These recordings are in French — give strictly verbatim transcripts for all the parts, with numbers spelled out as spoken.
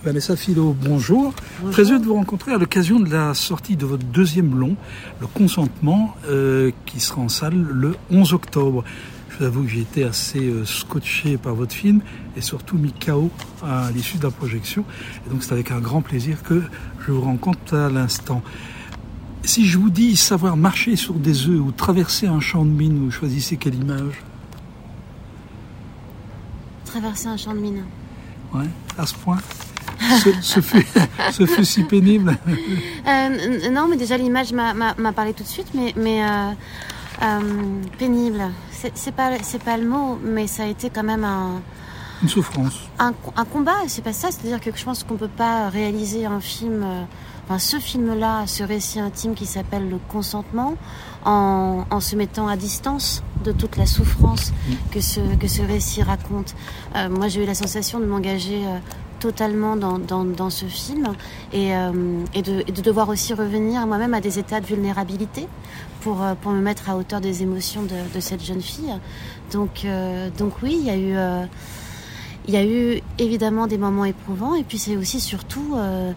Vanessa Philo, bonjour. bonjour. Très heureux de vous rencontrer à l'occasion de la sortie de votre deuxième long, Le Consentement, euh, qui sera en salle le onze octobre. Je vous avoue que j'ai été assez euh, scotché par votre film et surtout mis K O à l'issue de la projection. Et donc c'est avec un grand plaisir que je vous rencontre à l'instant. Si je vous dis savoir marcher sur des œufs ou traverser un champ de mine, vous choisissez quelle image ? Traverser un champ de mine. Ouais, à ce point. Ce, ce, fut, ce fut si pénible. euh, non, mais déjà l'image m'a, m'a, m'a parlé tout de suite, mais, mais euh, euh, pénible, c'est, c'est, pas, c'est pas le mot, mais ça a été quand même un... Une souffrance. Un, un combat, c'est pas ça, c'est-à-dire que je pense qu'on peut pas réaliser un film... Euh, Enfin, ce film-là, ce récit intime qui s'appelle Le Consentement, en, en se mettant à distance de toute la souffrance que ce, que ce récit raconte. Euh, moi, j'ai eu la sensation de m'engager euh, totalement dans, dans, dans ce film et, euh, et, de, et de devoir aussi revenir moi-même à des états de vulnérabilité pour, euh, pour me mettre à hauteur des émotions de, de cette jeune fille. Donc, euh, donc oui, il y a eu... Euh, il y a eu évidemment des moments éprouvants et puis c'est aussi surtout... Euh,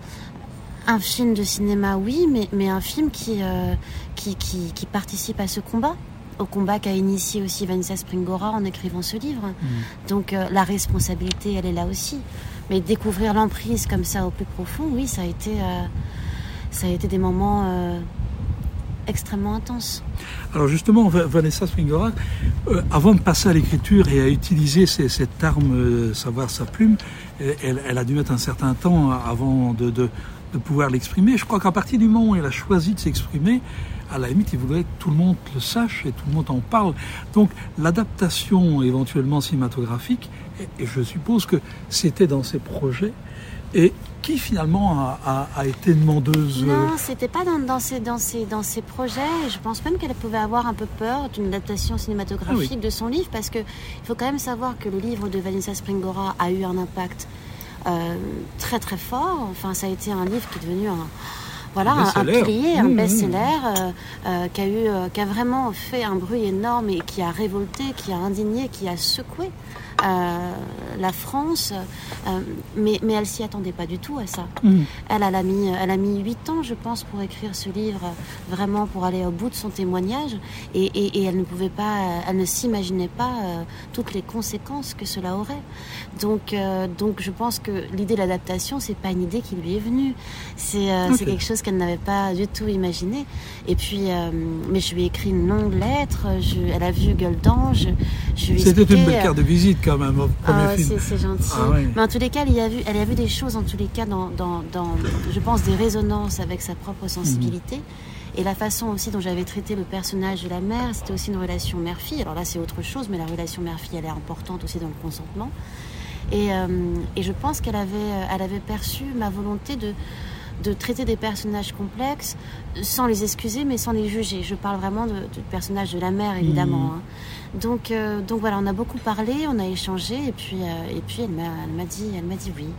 un film de cinéma, oui, mais, mais un film qui, euh, qui, qui, qui participe à ce combat, au combat qu'a initié aussi Vanessa Springora en écrivant ce livre. Mmh. Donc euh, la responsabilité, elle est là aussi. Mais découvrir l'emprise comme ça au plus profond, oui, ça a été, euh, ça a été des moments euh, extrêmement intenses. Alors justement, Vanessa Springora, euh, avant de passer à l'écriture et à utiliser ces, cette arme, euh, savoir sa plume, elle, elle a dû mettre un certain temps avant de... de de pouvoir l'exprimer. Je crois qu'à partir du moment où elle a choisi de s'exprimer, à la limite, il voudrait que tout le monde le sache et tout le monde en parle. Donc, l'adaptation éventuellement cinématographique, et je suppose que c'était dans ses projets, et qui finalement a, a, a été demandeuse. Non, c'était pas dans, dans, ses, dans, ses, dans ses projets. Je pense même qu'elle pouvait avoir un peu peur d'une adaptation cinématographique ah oui. de son livre, parce qu'il faut quand même savoir que le livre de Vanessa Springora a eu un impact Euh, très très fort. Enfin, ça a été un livre qui est devenu un, voilà, un, un pilier, un mmh, best-seller euh, euh, qui a eu, euh, qui a vraiment fait un bruit énorme et qui a révolté, qui a indigné, qui a secoué euh, la France. Euh, mais, mais elle s'y attendait pas du tout à ça. Mmh. Elle, elle a mis, elle a mis huit ans, je pense, pour écrire ce livre, vraiment pour aller au bout de son témoignage. Et, et, et elle ne pouvait pas, elle ne s'imaginait pas euh, toutes les conséquences que cela aurait. Donc, euh, donc, je pense que l'idée de l'adaptation, c'est pas une idée qui lui est venue. C'est, euh, okay. c'est quelque chose qu'elle n'avait pas du tout imaginé. Et puis, euh, mais je lui ai écrit une longue lettre. Je, elle a vu Gueule d'Ange. Je lui ai C'était expliqué, une belle carte de visite quand même au premier ah, film. C'est, c'est gentil. Ah, ouais. Mais en tous les cas, elle a vu, elle a vu des choses en tous les cas dans, dans, dans, je pense, des résonances avec sa propre sensibilité. Mmh. Et la façon aussi dont j'avais traité le personnage de la mère, c'était aussi une relation mère-fille. Alors là, c'est autre chose, mais la relation mère-fille, elle est importante aussi dans le consentement. Et, euh, et je pense qu'elle avait, elle avait perçu ma volonté de, de traiter des personnages complexes sans les excuser, mais sans les juger. Je parle vraiment de, du personnage de la mère, évidemment. Mmh. Hein. Donc, euh, donc voilà, on a beaucoup parlé, on a échangé, et puis, euh, et puis elle, m'a, elle, m'a dit, elle m'a dit oui.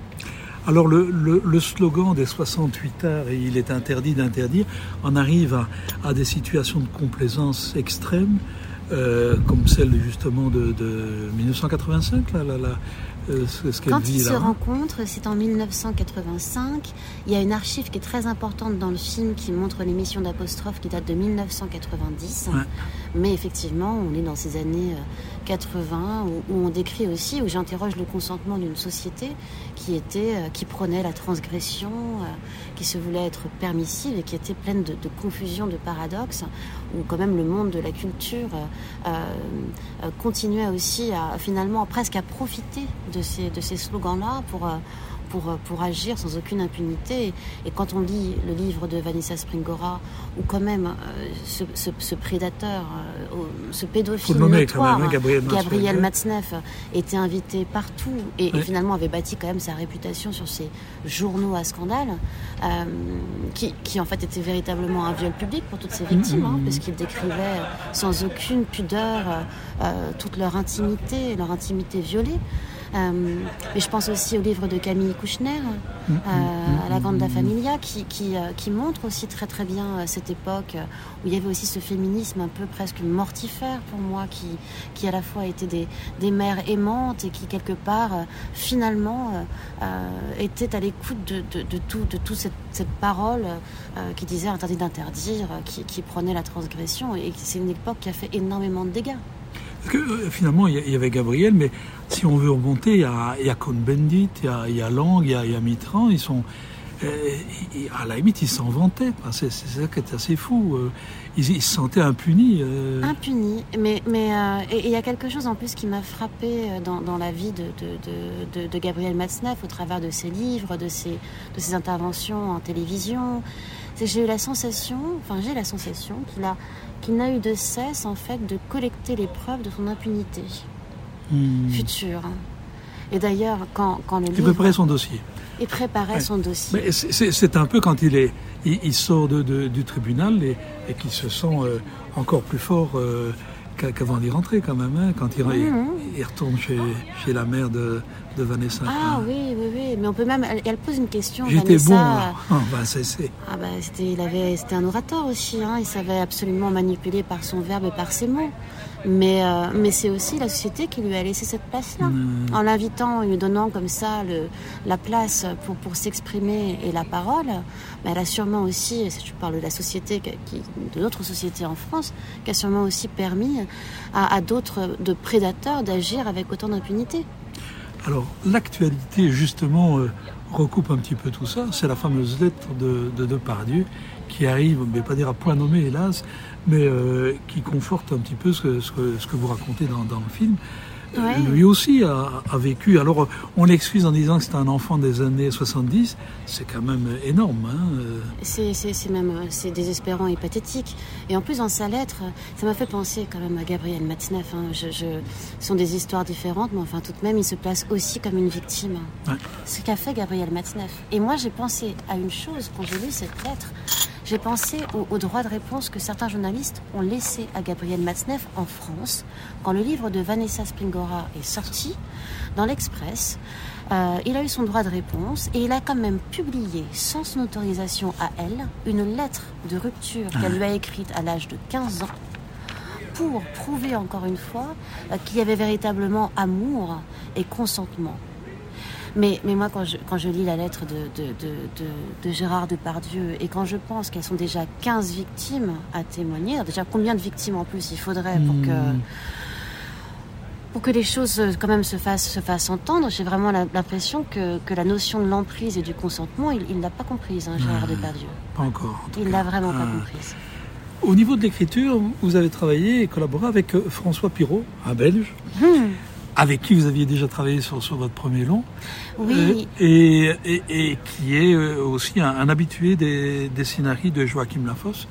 Alors le, le, le slogan des soixante-huit arts, et il est interdit d'interdire, on arrive à, à des situations de complaisance extrême, euh, comme celle justement de, de dix-neuf cent quatre-vingt-cinq, là, là, là, euh, ce, ce qu'elle Quand vit ils là. se rencontrent, c'est en dix-neuf cent quatre-vingt-cinq. Il y a une archive qui est très importante dans le film qui montre l'émission d'Apostrophe qui date de dix-neuf cent quatre-vingt-dix. Ouais. Mais effectivement, on est dans ces années quatre-vingts où, où on décrit aussi, où j'interroge le consentement d'une société qui était, euh, qui prônait la transgression, euh, qui se voulait être permissive et qui était pleine de, de confusion, de paradoxes, où quand même le monde de la culture euh, euh, continuait aussi à, finalement presque à profiter de ces, de ces slogans-là pour... Euh, Pour, pour agir sans aucune impunité. Et quand on lit le livre de Vanessa Springora, où quand même euh, ce, ce, ce prédateur, euh, ce pédophile notoire, même, hein, Gabriel, Gabriel Matzneff, était invité partout et, oui. et finalement avait bâti quand même sa réputation sur ses journaux à scandale, euh, qui, qui en fait était véritablement un viol public pour toutes ces victimes, mmh, hein, mmh. parce qu'il décrivait sans aucune pudeur euh, toute leur intimité, leur intimité violée. Euh, mais je pense aussi au livre de Camille Kouchner, euh, à La Grande Familia, qui, qui, euh, qui montre aussi très très bien euh, cette époque euh, où il y avait aussi ce féminisme un peu presque mortifère pour moi, qui, qui à la fois était des, des mères aimantes et qui quelque part euh, finalement euh, euh, était à l'écoute de, de, de tout, de tout cette, cette parole euh, qui disait interdit d'interdire, qui, qui prenait la transgression. Et c'est une époque qui a fait énormément de dégâts. Parce que euh, finalement, il y, y avait Gabriel, mais si on veut remonter, il y a, y a Cohn-Bendit, il y a, y a Lang, il y a, y a Mitterrand, ils sont... Et à la limite, ils s'en vantaient. C'est, c'est ça qui est assez fou. Ils, ils se sentaient impunis. Euh... Impunis. Mais mais euh, et il y a quelque chose en plus qui m'a frappé dans, dans la vie de, de, de, de Gabriel Matzneff au travers de ses livres, de ses, de ses interventions en télévision. C'est que j'ai eu la sensation, enfin j'ai la sensation qu'il a, qu'il n'a eu de cesse en fait de collecter les preuves de son impunité mmh. future. Et d'ailleurs, quand, quand le livre... Il préparait son dossier. Il préparait ouais. son dossier. Mais c'est, c'est, c'est un peu quand il, est, il, il sort de, de, du tribunal et, et qu'il se sent euh, encore plus fort euh, qu'avant d'y rentrer quand même. Hein, quand il, mmh. il, il retourne chez, chez la mère de, de Vanessa. Ah hein. oui, oui, oui. Mais on peut même... Elle, elle pose une question, J'étais Vanessa. bon. Là. Ah, bah, c'est, c'est... Ah, bah, c'était, il avait, c'était un orateur aussi. Hein. Il savait absolument manipuler par son verbe et par ses mots. Mais, euh, mais c'est aussi la société qui lui a laissé cette place-là. Mmh. En l'invitant, en lui donnant comme ça le, la place pour, pour s'exprimer et la parole, mais elle a sûrement aussi, si je parle de la société, qui, de notre société en France, qui a sûrement aussi permis à, à d'autres de prédateurs d'agir avec autant d'impunité. Alors, l'actualité, justement, euh, recoupe un petit peu tout ça. C'est la fameuse lettre de, de Depardieu qui arrive, mais pas dire à point nommé, hélas, mais euh, qui conforte un petit peu ce que, ce que, ce que vous racontez dans, dans le film. Ouais. Lui aussi a, a vécu. Alors, on l'excuse en disant que c'est un enfant des années soixante-dix. C'est quand même énorme. Hein. C'est, c'est, c'est même c'est désespérant et pathétique. Et en plus, dans sa lettre, ça m'a fait penser quand même à Gabriel Matzneff. Hein. Je, je, ce sont des histoires différentes, mais enfin, tout de même, il se place aussi comme une victime. Ouais. Ce qu'a fait Gabriel Matzneff. Et moi, j'ai pensé à une chose quand j'ai lu cette lettre. J'ai pensé au, au droit de réponse que certains journalistes ont laissé à Gabriel Matzneff en France quand le livre de Vanessa Springora est sorti dans l'Express. Euh, il a eu son droit de réponse et il a quand même publié, sans son autorisation à elle, une lettre de rupture qu'elle lui a écrite à l'âge de quinze ans pour prouver encore une fois euh, qu'il y avait véritablement amour et consentement. Mais, mais moi, quand je, quand je lis la lettre de, de, de, de, de Gérard Depardieu et quand je pense qu'elles sont déjà quinze victimes à témoigner, déjà combien de victimes en plus il faudrait pour que, pour que les choses quand même se fassent, se fassent entendre, j'ai vraiment la, l'impression que, que la notion de l'emprise et du consentement, il ne l'a pas comprise, hein, Gérard mmh, Depardieu. Pas encore. Il ne l'a vraiment ah. pas comprise. Au niveau de l'écriture, vous avez travaillé et collaboré avec François Pirot, un Belge. Mmh. Avec qui vous aviez déjà travaillé sur, sur votre premier long. Oui. Euh, et, et, et qui est aussi un, un habitué des, des scénarii de Joachim Lafosse.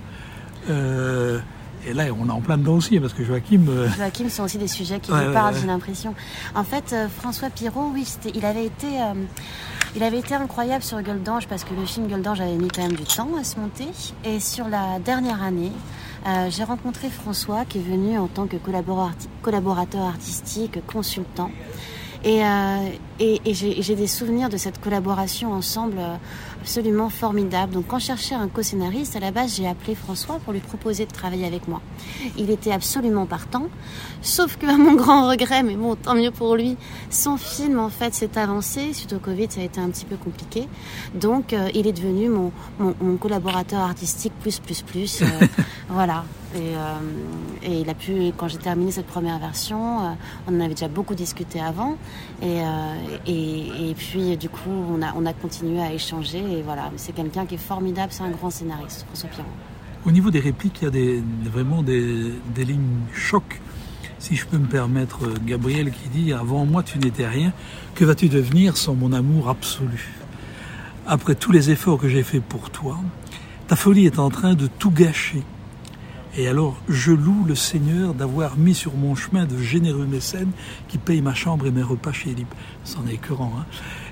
Euh, et là, on est en plein dedans aussi, parce que Joachim... Euh... Joachim, sont aussi des sujets qui ouais, vous parlent, ouais. j'ai l'impression. En fait, euh, François Pirot, oui, c'était, il avait été... Euh, Il avait été incroyable sur Gueule d'Ange parce que le film Gueule d'Ange avait mis quand même du temps à se monter. Et sur la dernière année, euh, j'ai rencontré François qui est venu en tant que collaborateur artistique, consultant. Et, euh, et, et j'ai, j'ai des souvenirs de cette collaboration ensemble absolument formidable. Donc quand je cherchais un co-scénariste, à la base j'ai appelé François pour lui proposer de travailler avec moi. Il était absolument partant, sauf que à mon grand regret, mais bon tant mieux pour lui, son film en fait s'est avancé. Suite au Covid, ça a été un petit peu compliqué. Donc euh, il est devenu mon, mon, mon collaborateur artistique plus plus plus. Euh, voilà. Et, euh, et il a pu, quand j'ai terminé cette première version, euh, on en avait déjà beaucoup discuté avant. Et, euh, et, et puis, du coup, on a, on a continué à échanger. Et voilà, c'est quelqu'un qui est formidable, c'est un grand scénariste, François Pirot. Au niveau des répliques, il y a des, vraiment des, des lignes choc. Si je peux me permettre, Gabriel qui dit « Avant moi, tu n'étais rien. Que vas-tu devenir sans mon amour absolu ? Après tous les efforts que j'ai faits pour toi, ta folie est en train de tout gâcher. Et alors, je loue le Seigneur d'avoir mis sur mon chemin de généreux mécènes qui payent ma chambre et mes repas chez Libre. » C'en est écœurant, hein.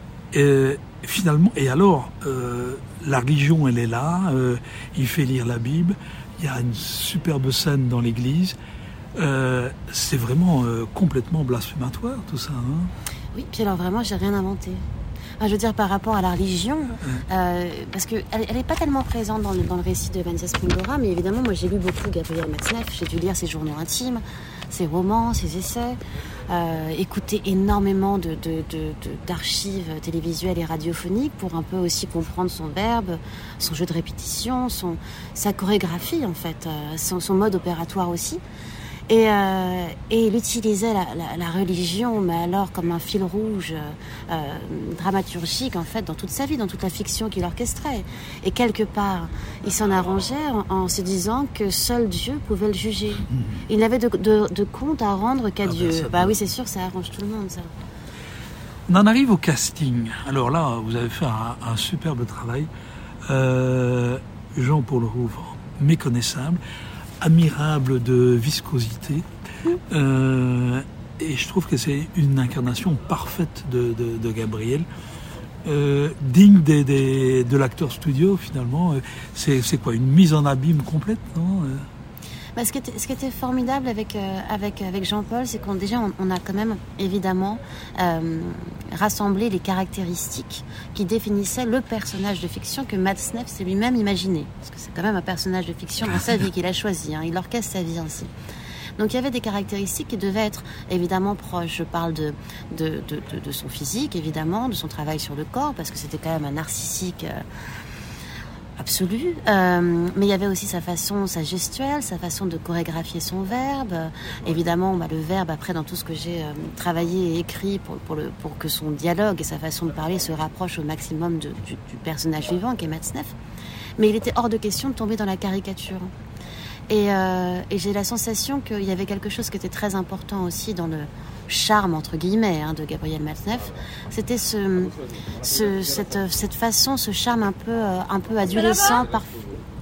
Et finalement, et alors, euh, la religion, elle est là. Euh, il fait lire la Bible. Il y a une superbe scène dans l'église. Euh, c'est vraiment euh, complètement blasphématoire, tout ça, hein. Oui, puis alors vraiment, j'ai rien inventé. Je veux dire, par rapport à la religion, euh, parce qu'elle n'est pas tellement présente dans le, dans le récit de Vanessa Springora, mais évidemment, moi j'ai lu beaucoup Gabriel Matzneff, j'ai dû lire ses journaux intimes, ses romans, ses essais, euh, écouter énormément de, de, de, de, d'archives télévisuelles et radiophoniques pour un peu aussi comprendre son verbe, son jeu de répétition, son, sa chorégraphie en fait, euh, son, son mode opératoire aussi. Et, euh, et il utilisait la, la, la religion, mais alors comme un fil rouge euh, dramaturgique en fait dans toute sa vie, dans toute la fiction qu'il orchestrait. Et quelque part, il s'en arrangeait en, en se disant que seul Dieu pouvait le juger. Il n'avait de, de, de compte à rendre qu'à ah Dieu. Ben bah oui, c'est sûr, ça arrange tout le monde, ça. On en arrive au casting. Alors là, vous avez fait un, un superbe travail. Euh, Jean-Paul Rouve, méconnaissable. Admirable de viscosité euh, et je trouve que c'est une incarnation parfaite de, de, de Gabriel, euh, digne des, des, de l'acteur studio finalement. C'est, c'est quoi, une mise en abîme complète, non? Bah, ce, qui était, ce qui était formidable avec, euh, avec, avec Jean-Paul, c'est qu'on déjà on, on a quand même évidemment euh, rassemblé les caractéristiques qui définissaient le personnage de fiction que Matzneff s'est lui-même imaginé. Parce que c'est quand même un personnage de fiction dans sa vie qu'il a choisi, hein, il orchestre sa vie ainsi. Donc il y avait des caractéristiques qui devaient être évidemment proches. Je parle de, de, de, de, de son physique, évidemment, de son travail sur le corps, parce que c'était quand même un narcissique... Euh, absolu, euh, mais il y avait aussi sa façon, sa gestuelle, sa façon de chorégraphier son verbe. Euh, évidemment, bah, le verbe, après, dans tout ce que j'ai euh, travaillé et écrit pour, pour, le, pour que son dialogue et sa façon de parler se rapprochent au maximum de, du, du personnage vivant qu'est Matzneff. Mais il était hors de question de tomber dans la caricature. Et, euh, et j'ai la sensation qu'il y avait quelque chose qui était très important aussi dans le charme, entre guillemets, hein, de Gabriel Matzneff. C'était ce, ce, cette, cette façon, ce charme un peu, un peu adolescent, parfois.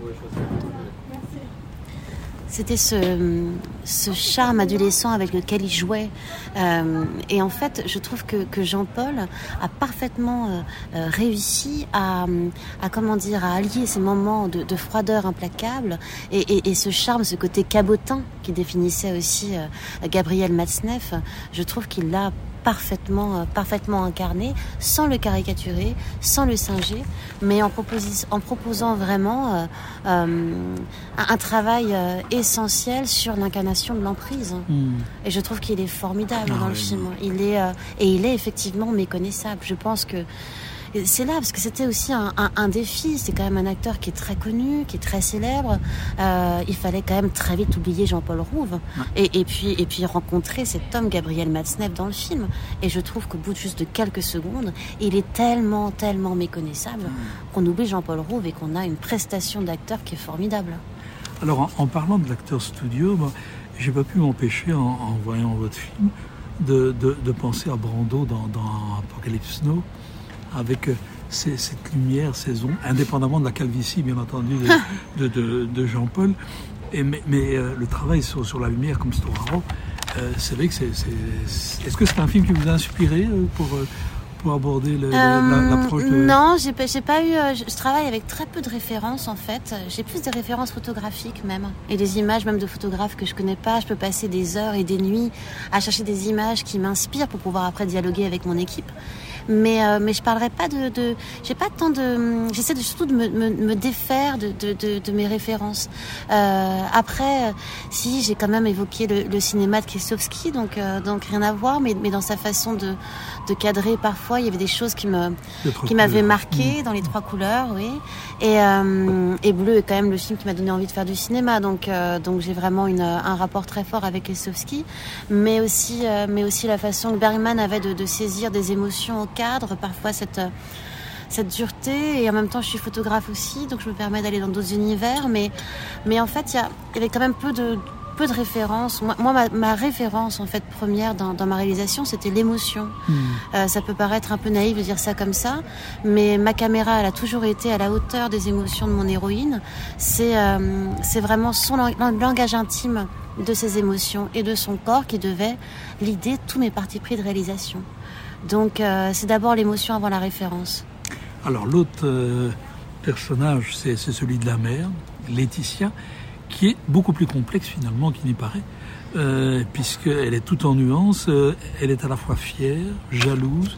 C'était ce, ce charme adolescent avec lequel il jouait. Euh, et en fait, je trouve que, que Jean-Paul a parfaitement euh, réussi à, à, comment dire, à allier ces moments de, de froideur implacable et, et, et ce charme, ce côté cabotin qui définissait aussi euh, Gabriel Matzneff. Je trouve qu'il l'a parfaitement, euh, parfaitement incarné, sans le caricaturer, sans le singer, mais en, proposi- en proposant vraiment euh, euh, un, un travail euh, essentiel sur l'incarnation de l'emprise. Mmh. Et je trouve qu'il est formidable ah, dans oui, le film. Non. Il est, euh, et il est effectivement méconnaissable. Je pense que c'est là, parce que c'était aussi un, un, un défi. C'est quand même un acteur qui est très connu, qui est très célèbre. Euh, il fallait quand même très vite oublier Jean-Paul Rouve ouais. et, et, puis, et puis rencontrer cet homme, Gabriel Matzneff, dans le film. Et je trouve qu'au bout de juste de quelques secondes, il est tellement, tellement méconnaissable mmh. qu'on oublie Jean-Paul Rouve et qu'on a une prestation d'acteur qui est formidable. Alors, en, en parlant de l'acteur studio, bah, j'ai pas pu m'empêcher, en, en voyant votre film, de, de, de penser à Brando dans, dans Apocalypse Now, avec euh, ces, cette lumière, ces ombres, indépendamment de la calvitie, bien entendu, de, de, de, de Jean-Paul. Et, mais mais euh, le travail sur, sur la lumière, comme Storaro, euh, c'est vrai que c'est, c'est... Est-ce que c'est un film qui vous a inspiré euh, pour, euh, pour aborder le, euh, l'approche de... Non, j'ai pas, j'ai pas eu... Euh, je, je travaille avec très peu de références, en fait. J'ai plus des références photographiques, même. Et des images, même de photographes que je connais pas. Je peux passer des heures et des nuits à chercher des images qui m'inspirent pour pouvoir après dialoguer avec mon équipe. Mais euh, mais je parlerai pas de, de j'ai pas tant de j'essaie de, surtout de me, me, me défaire de, de, de, de mes références. Euh, après, si j'ai quand même évoqué le, le cinéma de Kieslowski, donc euh, donc rien à voir, mais mais dans sa façon de de cadrer parfois, il y avait des choses qui me qui m'avaient marqué mmh. dans les trois couleurs, oui. Et euh, et Bleu est quand même le film qui m'a donné envie de faire du cinéma, donc euh, donc j'ai vraiment une un rapport très fort avec Kieslowski, mais aussi euh, mais aussi la façon que Bergman avait de, de saisir des émotions au cadre, parfois cette cette dureté, et en même temps je suis photographe aussi, donc je me permets d'aller dans d'autres univers, mais mais en fait il y, y avait quand même peu de peu de références. Moi, moi ma, ma référence en fait première dans, dans ma réalisation, c'était l'émotion. Mmh. Euh, ça peut paraître un peu naïf de dire ça comme ça, mais ma caméra, elle a toujours été à la hauteur des émotions de mon héroïne. C'est euh, c'est vraiment son langage intime de ses émotions et de son corps qui devait guider tous mes partis pris de réalisation. Donc euh, c'est d'abord l'émotion avant la référence. Alors l'autre euh, personnage, c'est, c'est celui de la mère, Laetitia, qui est beaucoup plus complexe finalement qu'il n'y paraît, euh, puisqu'elle est toute en nuances, euh, elle est à la fois fière, jalouse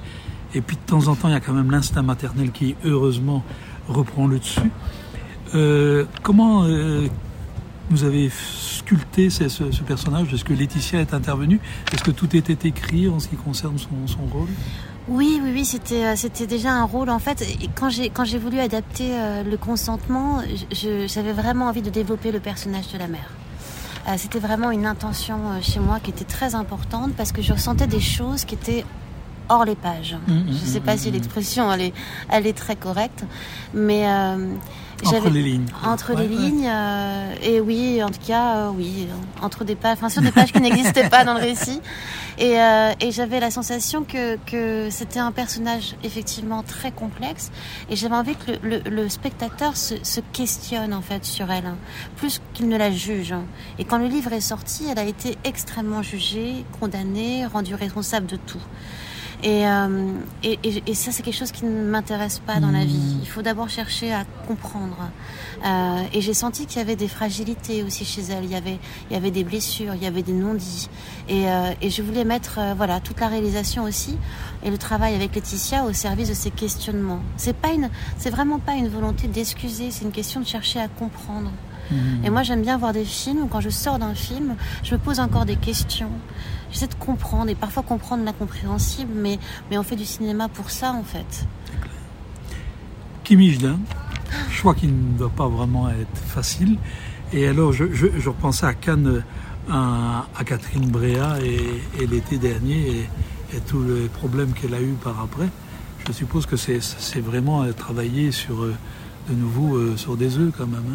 Et puis de temps en temps, il y a quand même l'instinct maternel qui, heureusement, reprend le dessus. Euh, comment euh, vous avez sculpté ce, ce, ce personnage? Est-ce que Laetitia est intervenue? Est-ce que tout était écrit en ce qui concerne son, son rôle? Oui, oui, oui, c'était c'était déjà un rôle en fait. Et quand j'ai quand j'ai voulu adapter euh, le consentement, je, j'avais vraiment envie de développer le personnage de la mère. Euh, c'était vraiment une intention euh, chez moi qui était très importante parce que je ressentais des choses qui étaient hors les pages. Mmh, je ne sais pas mmh, si l'expression elle est elle est très correcte, mais euh, entre les lignes. Entre ouais, les ouais. lignes, euh, et oui, en tout cas, euh, oui, entre des pages, enfin sur des pages qui n'existaient pas dans le récit. Et, euh, et j'avais la sensation que, que c'était un personnage effectivement très complexe. Et j'avais envie que le, le, le spectateur se, se questionne en fait sur elle, hein, plus qu'il ne la juge. Hein. Et quand le livre est sorti, elle a été extrêmement jugée, condamnée, rendue responsable de tout. Et, euh, et, et, et ça, c'est quelque chose qui ne m'intéresse pas dans la vie. Il faut d'abord chercher à comprendre. Euh, et j'ai senti qu'il y avait des fragilités aussi chez elle. Il y avait, il y avait des blessures, il y avait des non-dits. Et, euh, et je voulais mettre, euh, voilà, toute la réalisation aussi et le travail avec Laetitia au service de ces questionnements. C'est pas une, c'est vraiment pas une volonté d'excuser. C'est une question de chercher à comprendre. Et moi, j'aime bien voir des films où quand je sors d'un film, je me pose encore des questions. J'essaie de comprendre et parfois comprendre l'incompréhensible, mais, mais on fait du cinéma pour ça, en fait. Kim Higelin, choix qui ne doit pas vraiment être facile. Et alors, je, je, je repensais à Cannes, à, à Catherine Breillat et, et l'été dernier et, et tous les problèmes qu'elle a eu par après. Je suppose que c'est, c'est vraiment travailler sur, de nouveau sur des œufs quand même. Hein.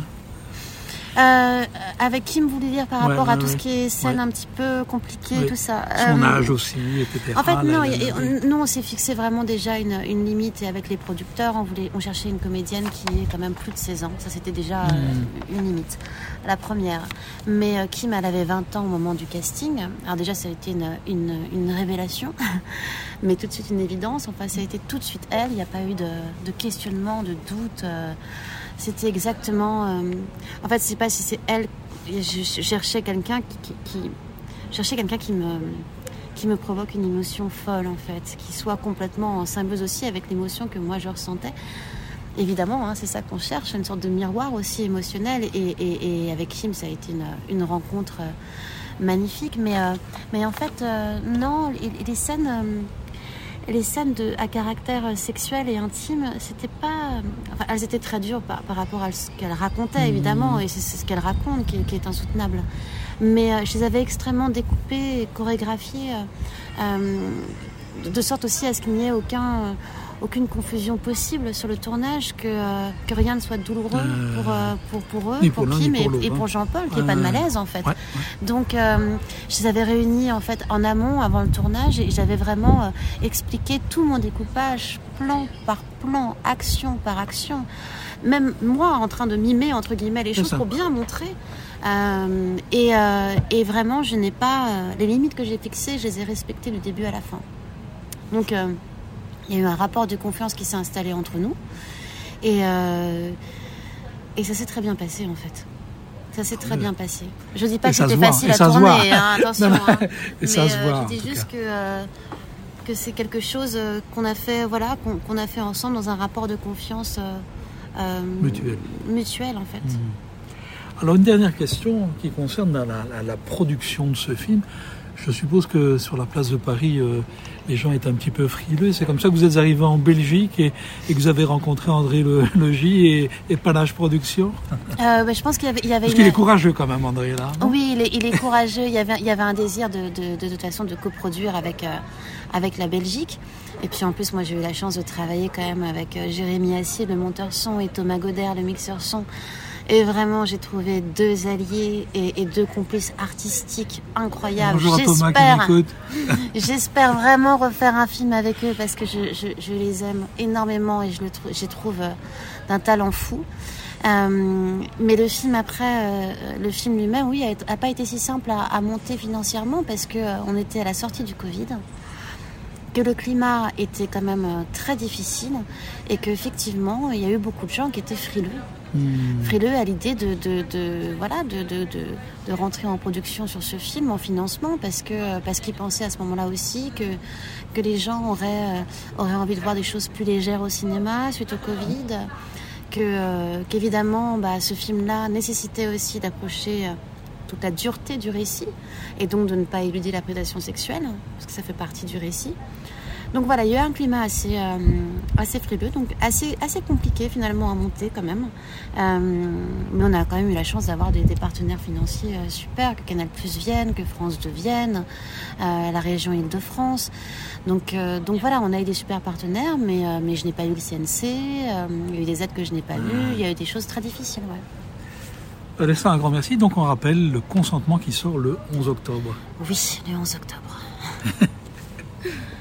Euh, avec Kim, vous voulez dire par rapport ouais, à ouais, tout ouais. ce qui est scène ouais. un petit peu compliquée, ouais. tout ça. Son euh, âge aussi, et cetera. En fait, non, là, y a, là, on, nous, on s'est fixé vraiment déjà une, une limite et avec les producteurs, on voulait, on cherchait une comédienne qui ait quand même plus de seize ans. Ça, c'était déjà mmh. euh, une limite, la première. Mais euh, Kim, elle avait vingt ans au moment du casting. Alors déjà, ça a été une, une, une révélation, mais tout de suite une évidence. Enfin, ça a été tout de suite elle. Il n'y a pas eu de, de questionnement, de doute. Euh, c'était exactement... Euh, en fait, je ne sais pas si c'est elle... Je cherchais quelqu'un qui, qui, qui cherchais quelqu'un qui me qui me provoque une émotion folle en fait, qui soit complètement en symbiose aussi avec l'émotion que moi je ressentais. Évidemment, hein, c'est ça qu'on cherche, une sorte de miroir aussi émotionnel. Et, et, et avec Kim, ça a été une, une rencontre magnifique. Mais euh, mais en fait, euh, non, les, les scènes. Euh, Les scènes de, à caractère sexuel et intime, c'était pas, enfin, elles étaient très dures par, par rapport à ce qu'elle racontait, évidemment, et c'est, c'est ce qu'elle raconte qui, qui est insoutenable. Mais euh, je les avais extrêmement découpées et chorégraphiées, euh, euh, de sorte aussi à ce qu'il n'y ait aucun, euh, aucune confusion possible sur le tournage, que, euh, que rien ne soit douloureux euh, pour, euh, pour, pour eux, pour, pour Kim et, et pour Jean-Paul, qu'il n'y ait euh, pas de malaise en fait. Ouais, ouais. Donc euh, je les avais réunis en fait en amont avant le tournage et j'avais vraiment euh, expliqué tout mon découpage, plan par plan, action par action. Même moi en train de mimer entre guillemets les choses pour bien montrer. Euh, et, euh, et vraiment je n'ai pas... Euh, les limites que j'ai fixées, je les ai respectées du début à la fin. Donc... Euh, il y a eu un rapport de confiance qui s'est installé entre nous. Et, euh, et ça s'est très bien passé, en fait. Ça s'est très bien passé. Je ne dis pas et que c'était facile à tourner, hein, attention. Non, hein. Et mais ça se voit, euh, je dis juste que, euh, que c'est quelque chose qu'on a fait, voilà, qu'on, qu'on a fait ensemble dans un rapport de confiance euh, euh, mutuel. mutuel, en fait. Mmh. Alors, une dernière question qui concerne la, la, la production de ce film. Je suppose que sur la place de Paris, euh, les gens étaient un petit peu frileux. C'est comme ça que vous êtes arrivé en Belgique et, et que vous avez rencontré André Le, Logis et, et Panache Productions. Euh, bah, je pense qu'il y avait, il y avait Parce une... qu'il est courageux quand même, André, là. Non oui, il est, il est courageux. Il y avait, il y avait un désir de, de, de, de toute façon de coproduire avec, euh, avec la Belgique. Et puis en plus, moi, j'ai eu la chance de travailler quand même avec euh, Jérémy Assier, le monteur son, et Thomas Godert, le mixeur son. Et vraiment, j'ai trouvé deux alliés et, et deux complices artistiques incroyables. Bonjour j'espère, Thomas qui m'écoute. J'espère vraiment refaire un film avec eux parce que je, je, je les aime énormément et je le trouve, je les trouve euh, d'un talent fou. Euh, mais le film après, euh, le film lui-même, oui, a, a pas été si simple à, à monter financièrement parce que euh, on était à la sortie du Covid, que le climat était quand même très difficile et qu'effectivement, il y a eu beaucoup de gens qui étaient frileux. Mmh. Frileux à l'idée de, de, de, voilà, de, de, de, de rentrer en production sur ce film, en financement, parce, que, parce qu'ils pensaient à ce moment-là aussi que, que les gens auraient, auraient envie de voir des choses plus légères au cinéma suite au Covid, que, euh, qu'évidemment bah, ce film-là nécessitait aussi d'approcher toute la dureté du récit et donc de ne pas éluder la prédation sexuelle, parce que ça fait partie du récit. Donc voilà, il y a eu un climat assez, euh, assez frileux, donc assez, assez compliqué finalement à monter quand même. Euh, mais on a quand même eu la chance d'avoir des, des partenaires financiers euh, super, que Canal Plus vienne, que France deux vienne, euh, la région Île-de-France. Donc, euh, donc voilà, on a eu des super partenaires, mais, euh, mais je n'ai pas eu le C N C, euh, il y a eu des aides que je n'ai pas eues, il y a eu des choses très difficiles, ouais. Alessa, un grand merci. Donc on rappelle le consentement qui sort le onze octobre. Oui, le onze octobre.